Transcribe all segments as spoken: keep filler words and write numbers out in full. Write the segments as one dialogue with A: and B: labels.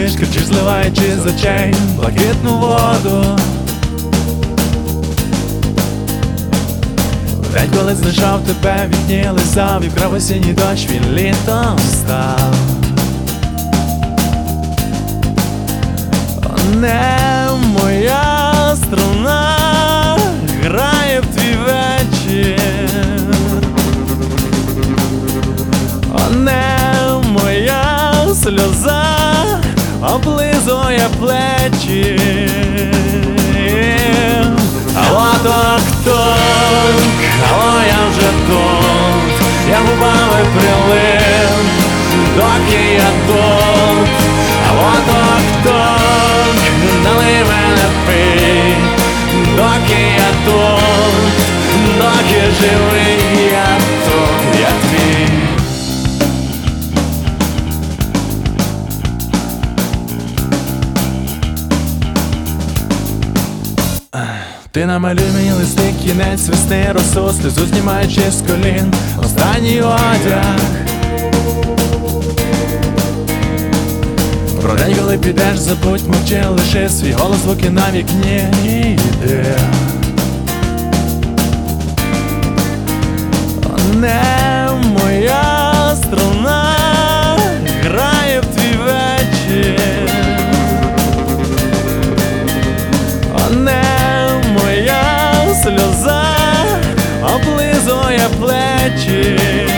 A: кричиш, кричиш, зливаючи з очей блакитну воду. День, коли знайшов тебе, вікні лизав, і вкрав осінній дощ, він літом став. Не моя струна грає в твій вечір, не моя сльоза облизує плечі. Алло, ток-ток, алло, я вже тут, я губами прилип, доки я тут. Алло, ток-ток, налий мене пий, доки я тут, доки живий я тут, я твій. Ти намалюй мені листи, кінець весни, росу, сльозу знімаючи з колін останній одяг. Про день, коли підеш, забудь, мовчи, лиши свій голос, звуки на вікні, іди. Не моя струна грає в твій вечір, не моя сльоза облизує плечі.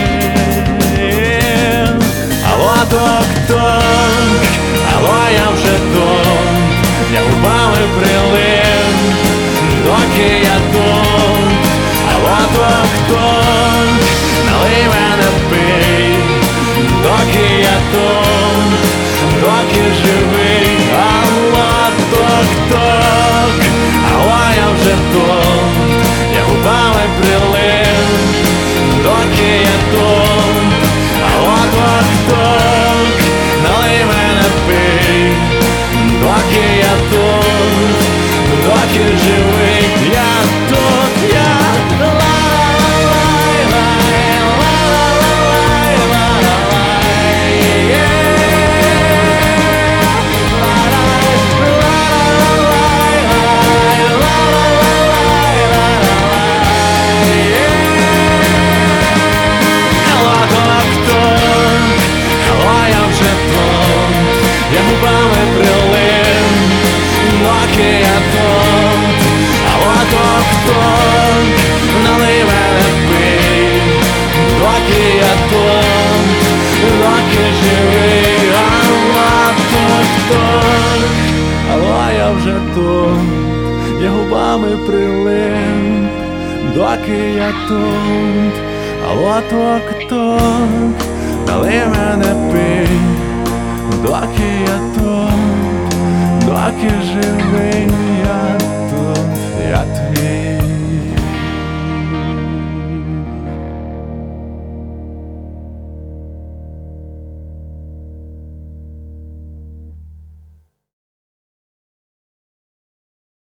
A: Алло, ток-ток, алло, я вже тут, я губами прилип, доки я тут. Алло, ток-ток, налий мене пий, доки я тут, доки живий. Алло, ток-ток, алло, я вже тут, я губами прилип, доки я тут. Алло, ток-ток, налий мене пий, доки я тут, доки живий. Я тут, я я губами прилип, доки я тут. Алло, ток-ток, налий мене пий, доки я тут, доки живий. Алло, ток-ток, алло, я вже тут, я губами прилип, доки я тут. Алло, ток-ток, налий мене пий, доки я тут, доки живий я.